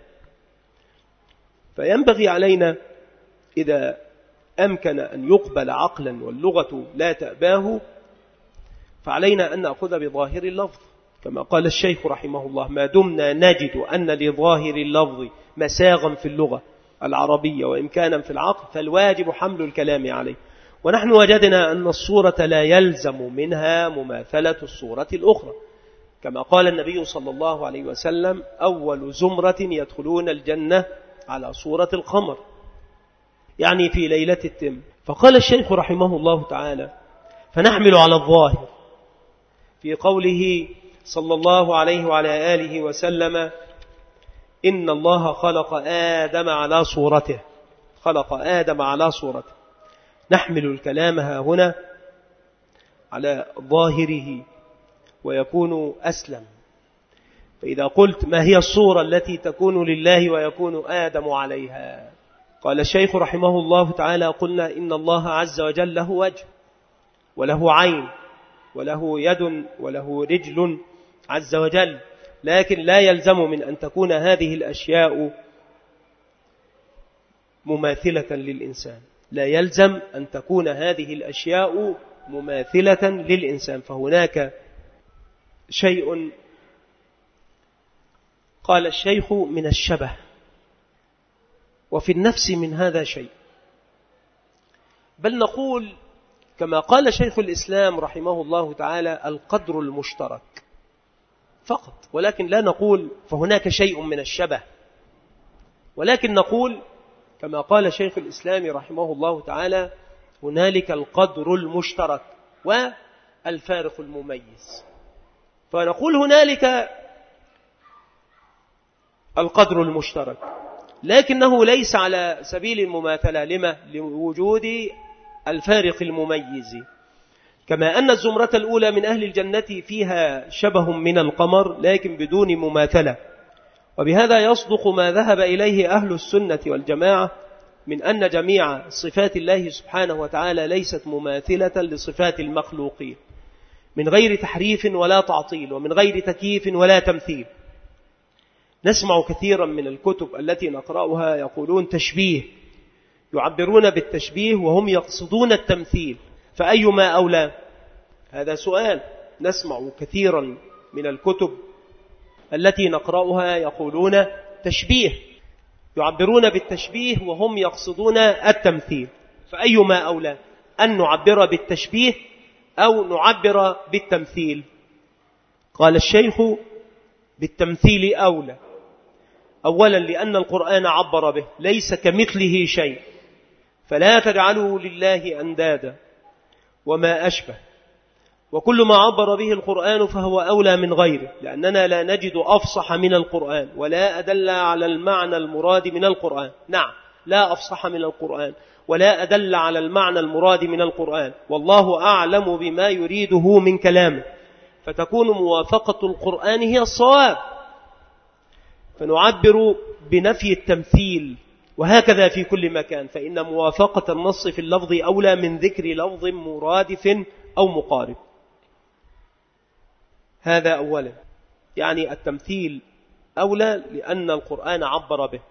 [SPEAKER 1] فينبغي علينا إذا أمكن أن يقبل عقلا واللغة لا تأباه، فعلينا أن نأخذ بظاهر اللفظ، كما قال الشيخ رحمه الله ما دمنا نجد أن لظاهر اللفظ مساغا في اللغة العربية وإمكانا في العقل، فالواجب حمل الكلام عليه. ونحن وجدنا أن الصورة لا يلزم منها مماثلة الصورة الأخرى، كما قال النبي صلى الله عليه وسلم أول زمرة يدخلون الجنة على صورة القمر، يعني في ليلة التم. فقال الشيخ رحمه الله تعالى فنحمل على الظاهر في قوله صلى الله عليه وعلى آله وسلم إن الله خلق آدم على صورته، نحمل الكلام هنا على ظاهره ويكون أسلم. فإذا قلت ما هي الصورة التي تكون لله ويكون آدم عليها؟ قال الشيخ رحمه الله تعالى قلنا إن الله عز وجل له وجه وله عين وله يد وله رجل عز وجل، لكن لا يلزم من أن تكون هذه الأشياء مماثلة للإنسان، فهناك شيء قال الشيخ: من الشبه، وفي النفس من هذا شيء. بل نقول كما قال شيخ الإسلام رحمه الله تعالى: القدر المشترك فقط، ولكن لا نقول فهناك شيء من الشبه، ولكن نقول كما قال شيخ الإسلام رحمه الله تعالى: هنالك القدر المشترك والفارق المميز. فنقول هنالك القدر المشترك، لكنه ليس على سبيل المماثلة. لما؟ لوجود الفارق المميز. كما أن الزمرة الأولى من أهل الجنة فيها شبه من القمر لكن بدون مماثلة. وبهذا يصدق ما ذهب إليه أهل السنة والجماعة من أن جميع صفات الله سبحانه وتعالى ليست مماثلة لصفات المخلوقين، من غير تحريف ولا تعطيل، ومن غير تكييف ولا تمثيل. نسمع كثيرا من الكتب التي نقرأها يقولون تشبيه، يعبرون بالتشبيه وهم يقصدون التمثيل، فأيما أولى؟ هذا سؤال. نسمع كثيرا من الكتب التي نقرأها يقولون تشبيه، يعبرون بالتشبيه وهم يقصدون التمثيل، فأيما أولى؟ أن نعبر بالتشبيه أو نعبر بالتمثيل؟ قال الشيخ: بالتمثيل أولى. أولا لأن القرآن عبر به، ليس كمثله شيء، فلا تجعلوا لله أندادا وما أشبه، وكل ما عبر به القرآن فهو أولى من غيره، لأننا لا نجد أفصح من القرآن ولا أدل على المعنى المراد من القرآن. نعم، لا أفصح من القرآن ولا أدل على المعنى المراد من القرآن، والله أعلم بما يريده من كلامه، فتكون موافقة القرآن هي الصواب، فنعبر بنفي التمثيل. وهكذا في كل مكان، فإن موافقة النص في اللفظ أولى من ذكر لفظ مرادف أو مقارب. هذا أولا، يعني التمثيل أولى لأن القرآن عبر به.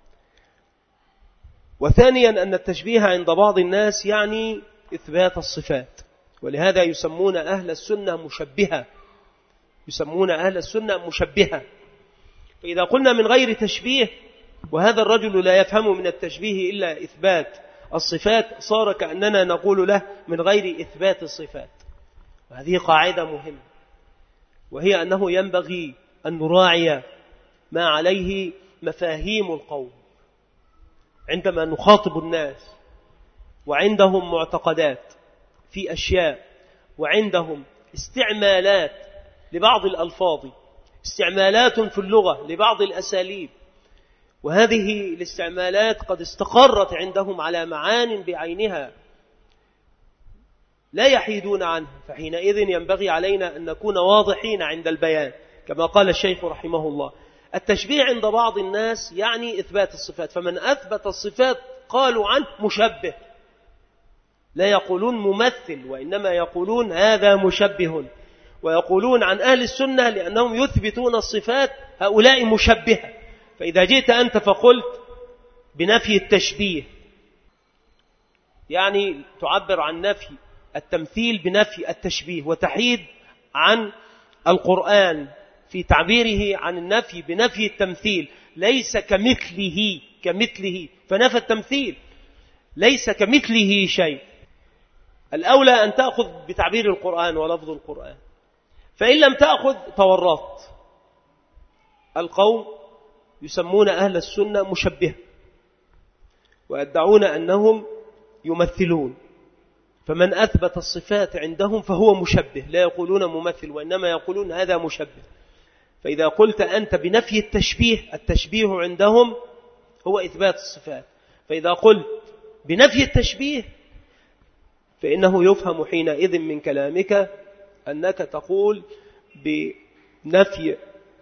[SPEAKER 1] وثانيا أن التشبيه عند بعض الناس يعني إثبات الصفات، ولهذا يسمون أهل السنة مشبهة، يسمون أهل السنة مشبهة. فإذا قلنا من غير تشبيه، وهذا الرجل لا يفهم من التشبيه إلا إثبات الصفات، صار كأننا نقول له من غير إثبات الصفات. وهذه قاعدة مهمة، وهي أنه ينبغي أن نراعي ما عليه مفاهيم القوم عندما نخاطب الناس، وعندهم معتقدات في أشياء، وعندهم استعمالات لبعض الألفاظ، استعمالات في اللغة لبعض الأساليب، وهذه الاستعمالات قد استقرت عندهم على معان بعينها لا يحيدون عنها، فحينئذ ينبغي علينا أن نكون واضحين عند البيان. كما قال الشيخ رحمه الله: التشبيه عند بعض الناس يعني إثبات الصفات، فمن أثبت الصفات قالوا عنه مشبه، لا يقولون ممثل، وإنما يقولون هذا مشبه. ويقولون عن أهل السنة لأنهم يثبتون الصفات هؤلاء مشبهة. فإذا جئت أنت فقلت بنفي التشبيه، يعني تعبر عن نفي التمثيل بنفي التشبيه، وتحيد عن القرآن في تعبيره عن النفي بنفي التمثيل، ليس كمثله فنفى التمثيل، ليس كمثله شيء. الأولى أن تأخذ بتعبير القرآن ولفظ القرآن، فإن لم تأخذ تورطت. القوم يسمون أهل السنة مشبه، ويدعون أنهم يمثلون، فمن أثبت الصفات عندهم فهو مشبه، لا يقولون ممثل وإنما يقولون هذا مشبه. فإذا قلت أنت بنفي التشبيه، التشبيه عندهم هو إثبات الصفات، فإذا قلت بنفي التشبيه فإنه يفهم حينئذ من كلامك أنك تقول بنفي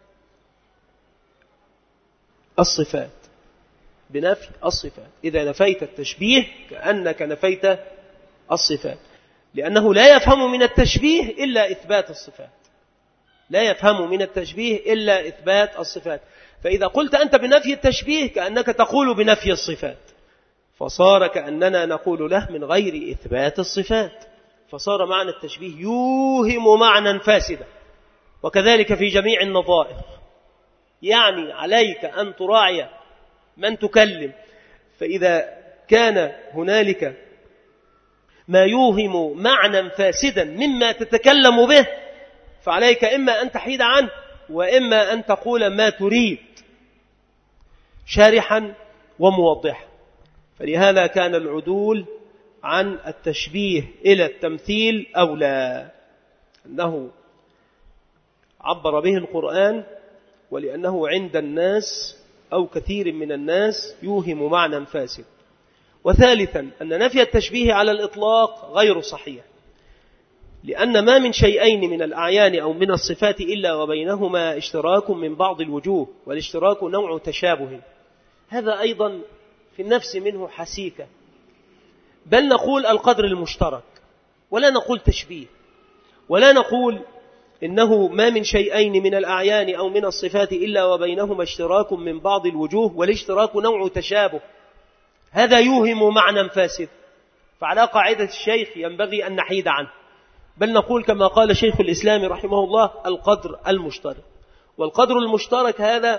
[SPEAKER 1] الصفات، بنفي الصفات. إذا نفيت التشبيه كأنك نفيت الصفات، لأنه لا يفهم من التشبيه إلا إثبات الصفات، لا يفهم من التشبيه إلا إثبات الصفات. فإذا قلت أنت بنفي التشبيه كأنك تقول بنفي الصفات، فصار كأننا نقول له من غير إثبات الصفات، فصار معنى التشبيه يوهم معنى فاسدا. وكذلك في جميع النظائر، يعني عليك أن تراعي من تكلم. فإذا كان هنالك ما يوهم معنى فاسدا مما تتكلم به فعليك إما أن تحيد عنه وإما أن تقول ما تريد شارحا وموضحا. فلهذا كان العدول عن التشبيه إلى التمثيل أولى، أنه عبر به القرآن ولأنه عند الناس أو كثير من الناس يوهم معنى فاسد. وثالثا أن نفي التشبيه على الإطلاق غير صحيح، لأن ما من شيئين من الأعيان أو من الصفات إلا وبينهما اشتراك من بعض الوجوه، والاشتراك نوع تشابه. هذا أيضا في النفس منه حسيكة، بل نقول القدر المشترك ولا نقول تشبيه، ولا نقول إنه ما من شيئين من الأعيان أو من الصفات إلا وبينهما اشتراك من بعض الوجوه، والاشتراك نوع تشابه. هذا يوهم معنى فاسد، فعلى قاعدة الشيخ ينبغي أن نحيد عنه، بل نقول كما قال شيخ الإسلام رحمه الله القدر المشترك. والقدر المشترك هذا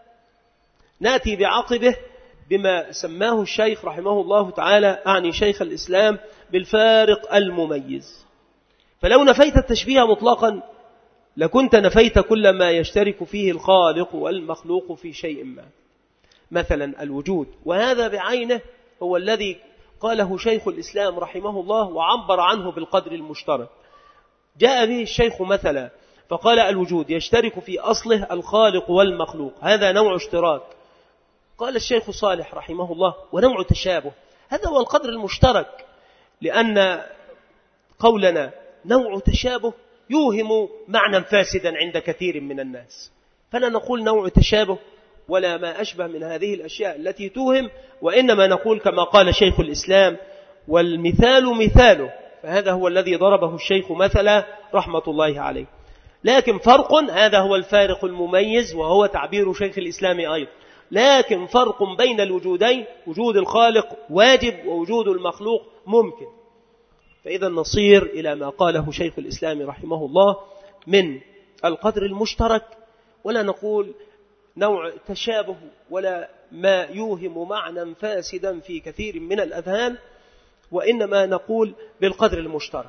[SPEAKER 1] نأتي بعقبه بما سماه الشيخ رحمه الله تعالى، أعني شيخ الإسلام، بالفارق المميز. فلو نفيت التشبيه مطلقا لكنت نفيت كل ما يشترك فيه الخالق والمخلوق في شيء ما، مثلا الوجود، وهذا بعينه هو الذي قاله شيخ الإسلام رحمه الله وعبر عنه بالقدر المشترك. جاء به الشيخ مثلا فقال الوجود يشترك في أصله الخالق والمخلوق، هذا نوع اشتراك. قال الشيخ صالح رحمه الله ونوع تشابه، هذا هو القدر المشترك، لأن قولنا نوع تشابه يوهم معنى فاسدا عند كثير من الناس، فلا نقول نوع تشابه ولا ما أشبه من هذه الأشياء التي توهم، وإنما نقول كما قال شيخ الإسلام والمثال مثاله، فهذا هو الذي ضربه الشيخ مثلا رحمة الله عليه. لكن فرق، هذا هو الفارق المميز وهو تعبير شيخ الإسلام أيضا، لكن فرق بين الوجودين، وجود الخالق واجب ووجود المخلوق ممكن. فإذا نصير إلى ما قاله شيخ الإسلام رحمه الله من القدر المشترك، ولا نقول نوع تشابه ولا ما يوهم معنى فاسدا في كثير من الأذهان، وإنما نقول بالقدر المشترك.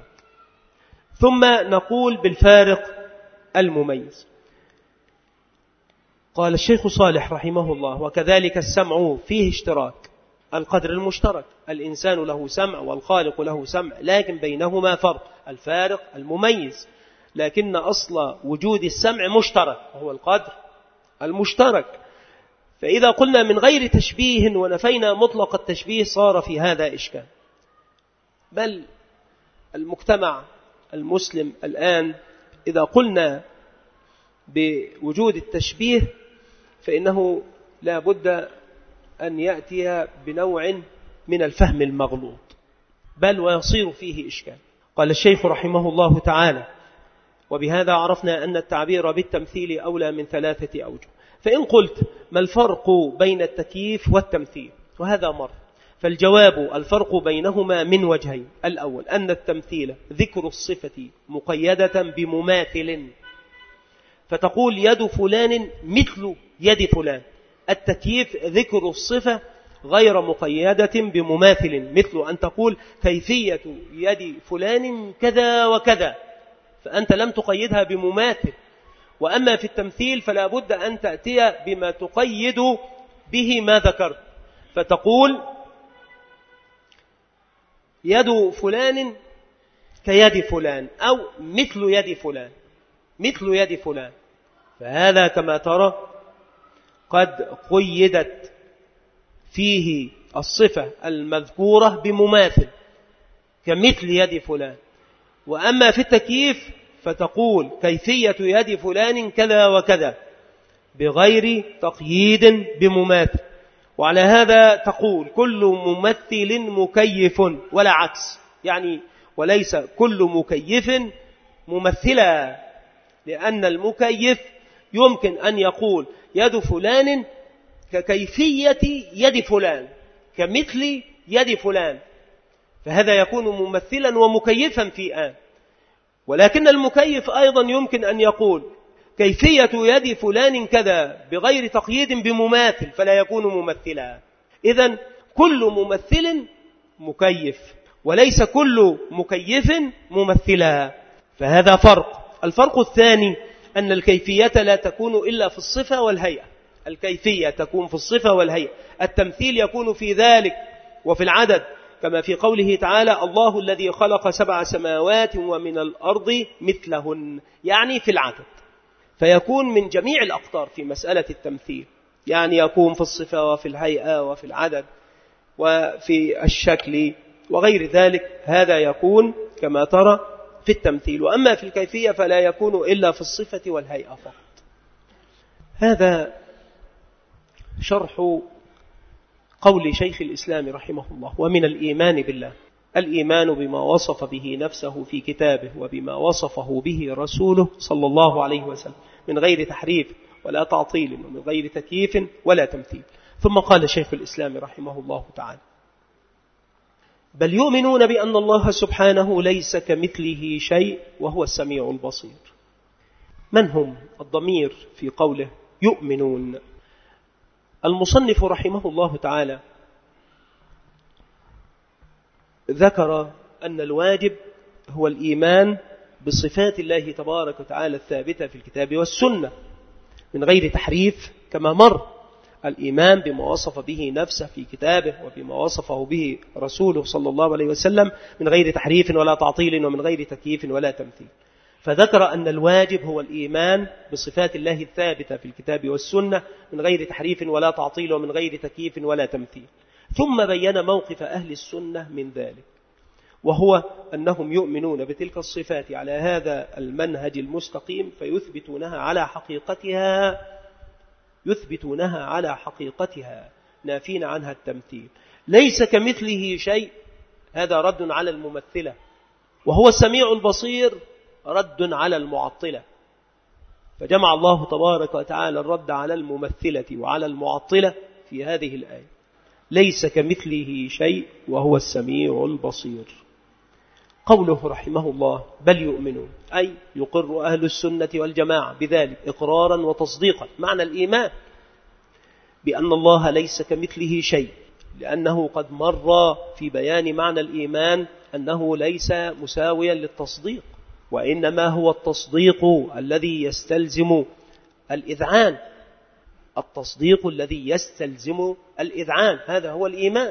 [SPEAKER 1] ثم نقول بالفارق المميز. قال الشيخ صالح رحمه الله وكذلك السمع فيه اشتراك، القدر المشترك، الإنسان له سمع والخالق له سمع، لكن بينهما فرق، الفارق المميز، لكن أصل وجود السمع مشترك وهو القدر المشترك. فإذا قلنا من غير تشبيه ونفينا مطلق التشبيه صار في هذا إشكال. بل المجتمع المسلم الآن إذا قلنا بوجود التشبيه فإنه لا بد أن يأتي بنوع من الفهم المغلوط، بل ويصير فيه إشكال. قال الشيخ رحمه الله تعالى وبهذا عرفنا أن التعبير بالتمثيل أولى من 3 أوجه. فإن قلت ما الفرق بين التكييف والتمثيل، وهذا مر، فالجواب الفرق بينهما من وجهين. الأول أن التمثيل ذكر الصفة مقيدة بمماثل، فتقول يد فلان مثل يد فلان. التكييف ذكر الصفة غير مقيدة بمماثل، مثل أن تقول كيفية يد فلان كذا وكذا، فأنت لم تقيدها بمماثل. وأما في التمثيل فلا بد أن تأتي بما تقيد به ما ذكرت، فتقول يد فلان كيد فلان أو مثل يد فلان، مثل يد فلان. فهذا كما ترى قد قيدت فيه الصفة المذكورة بمماثل كمثل يد فلان. وأما في التكييف فتقول كيفية يد فلان كذا وكذا بغير تقييد بمماثل. وعلى هذا تقول كل ممثل مكيف ولا عكس، يعني وليس كل مكيف ممثلا، لأن المكيف يمكن أن يقول يد فلان ككيفية يد فلان كمثل يد فلان، فهذا يكون ممثلا ومكيفا في آن. ولكن المكيف أيضا يمكن أن يقول كيفية يد فلان كذا بغير تقييد بمماثل فلا يكون ممثلا. إذن كل ممثل مكيف وليس كل مكيف ممثلا، فهذا فرق. الفرق الثاني أن الكيفية لا تكون إلا في الصفة والهيئة. الكيفية تكون في الصفة والهيئة، التمثيل يكون في ذلك وفي العدد، كما في قوله تعالى: الله الذي خلق 7 سماوات ومن الأرض مثلهن، يعني في العدد، فيكون من جميع الأقطار في مسألة التمثيل، يعني يكون في الصفة وفي الهيئة وفي العدد وفي الشكل وغير ذلك. هذا يكون كما ترى في التمثيل، وأما في الكيفية فلا يكون إلا في الصفة والهيئة فقط. هذا شرح قول شيخ الإسلام رحمه الله. ومن الإيمان بالله الإيمان بما وصف به نفسه في كتابه وبما وصفه به رسوله صلى الله عليه وسلم من غير تحريف ولا تعطيل ومن غير تكييف ولا تمثيل. ثم قال شيخ الإسلام رحمه الله تعالى: بل يؤمنون بأن الله سبحانه ليس كمثله شيء وهو السميع البصير. من هم؟ الضمير في قوله يؤمنون. المصنف رحمه الله تعالى ذكر أن الواجب هو الإيمان بصفات الله تبارك وتعالى الثابتة في الكتاب والسنة من غير تحريف، كما مر الإيمان بما وصف به نفسه في كتابه وبما وصفه به رسوله صلى الله عليه وسلم من غير تحريف ولا تعطيل ومن غير تكييف ولا تمثيل. فذكر أن الواجب هو الإيمان بصفات الله الثابتة في الكتاب والسنة من غير تحريف ولا تعطيل ومن غير تكييف ولا تمثيل. ثم بين موقف أهل السنة من ذلك، وهو أنهم يؤمنون بتلك الصفات على هذا المنهج المستقيم فيثبتونها على حقيقتها نافين عنها التمثيل. ليس كمثله شيء، هذا رد على الممثلة، وهو السميع البصير رد على المعطلة. فجمع الله تبارك وتعالى الرد على الممثلة وعلى المعطلة في هذه الآية: ليس كمثله شيء وهو السميع البصير. قوله رحمه الله بل يؤمنون، أي يقر أهل السنة والجماعة بذلك إقرارا وتصديقا، معنى الإيمان بأن الله ليس كمثله شيء، لأنه قد مر في بيان معنى الإيمان أنه ليس مساويا للتصديق، وإنما هو التصديق الذي يستلزم الإذعان، التصديق الذي يستلزم الإذعان، هذا هو الإيمان.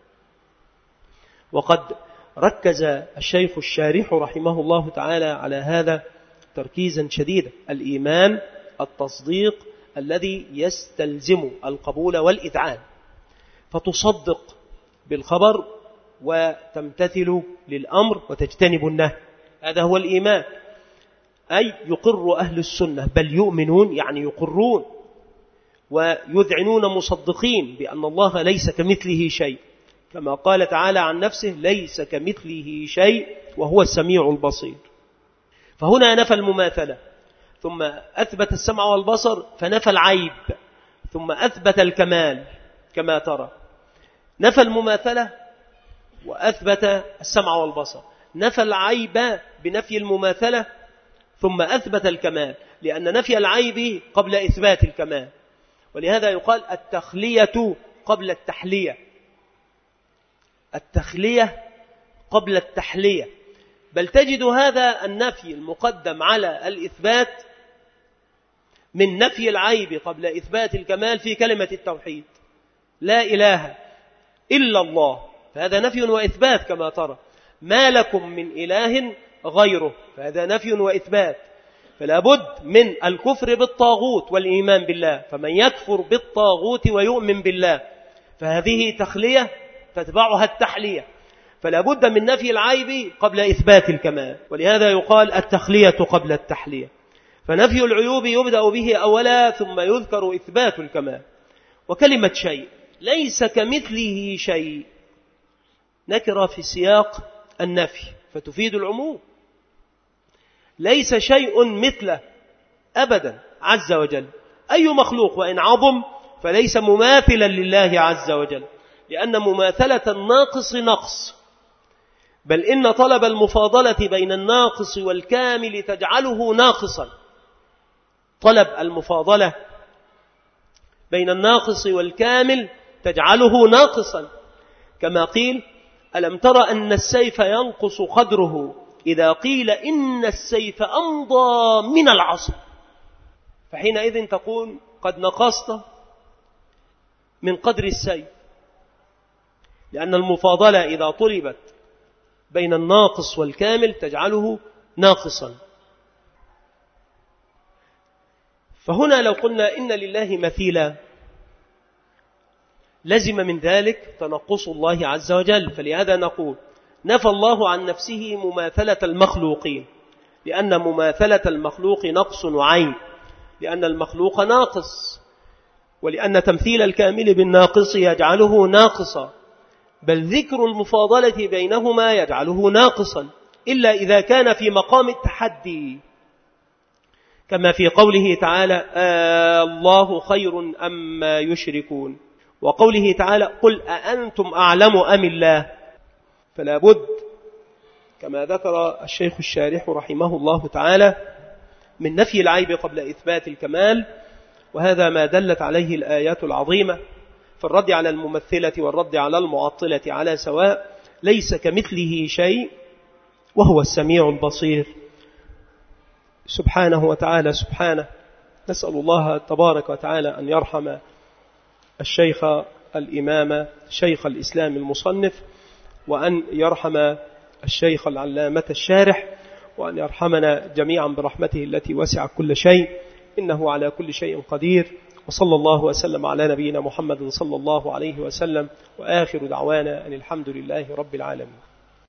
[SPEAKER 1] وقد ركز الشيخ الشارح رحمه الله تعالى على هذا تركيزا شديدا: الإيمان التصديق الذي يستلزم القبول والإذعان، فتصدق بالخبر وتمتثل للأمر وتجتنب النهي، هذا هو الإيمان. أي يقر أهل السنة، بل يؤمنون يعني يقرون ويذعنون مصدقين بأن الله ليس كمثله شيء، كما قال تعالى عن نفسه: ليس كمثله شيء وهو السميع البصير. فهنا نفى المماثلة، ثم أثبت السمع والبصر، فنفى العيب، ثم أثبت الكمال كما ترى. نفى المماثلة وأثبت السمع والبصر، نفى العيب بنفي المماثلة، ثم أثبت الكمال، لأن نفي العيب قبل إثبات الكمال، ولهذا يقال التخلية قبل التحلية، التخلية قبل التحلية. بل تجد هذا النفي المقدم على الإثبات من نفي العيب قبل إثبات الكمال في كلمة التوحيد: لا إله إلا الله، فهذا نفي وإثبات كما ترى. ما لكم من إله غيره، فهذا نفي وإثبات. فلا بد من الكفر بالطاغوت والإيمان بالله، فمن يكفر بالطاغوت ويؤمن بالله فهذه تخلية تتبعها التحلية، فلا بد من نفي العيب قبل إثبات الكمال، ولهذا يقال التخلية قبل التحلية. فنفي العيوب يبدأ به أولا ثم يذكر إثبات الكمال. وكلمة شيء، ليس كمثله شيء، نكرة في سياق النفي فتفيد العموم. ليس شيء مثله أبدا عز وجل، أي مخلوق وإن عظم فليس مماثلا لله عز وجل، لأن مماثلة الناقص نقص، بل إن طلب المفاضلة بين الناقص والكامل تجعله ناقصا، طلب المفاضلة بين الناقص والكامل تجعله ناقصا، كما قيل: ألم تر أن السيف ينقص قدره إذا قيل إن السيف أمضى من العصا، فحينئذ تقول قد نقصت من قدر السيف، لأن المفاضلة إذا طلبت بين الناقص والكامل تجعله ناقصا. فهنا لو قلنا إن لله مثيلا لزم من ذلك تنقص الله عز وجل، فلهذا نقول نفى الله عن نفسه مماثلة المخلوقين، لأن مماثلة المخلوق نقص وعيب، لأن المخلوق ناقص، ولأن تمثيل الكامل بالناقص يجعله ناقصا، بل ذكر المفاضلة بينهما يجعله ناقصا، إلا إذا كان في مقام التحدي، كما في قوله تعالى: الله خير أما يشركون، وقوله تعالى: قل أأنتم أعلم أم الله. فلا بد كما ذكر الشيخ الشارح رحمه الله تعالى من نفي العيب قبل إثبات الكمال، وهذا ما دلت عليه الآيات العظيمة في الرد على الممثلة والرد على المعطلة على سواء، ليس كمثله شيء وهو السميع البصير سبحانه وتعالى. سبحانه. نسأل الله تبارك وتعالى أن يرحم الشيخ الإمام شيخ الإسلام المصنف، وأن يرحم الشيخ العلامة الشارح، وأن يرحمنا جميعا برحمته التي وسع كل شيء، إنه على كل شيء قدير. وصلى الله وسلم على نبينا محمد صلى الله عليه وسلم، وآخر دعوانا أن الحمد لله رب العالمين.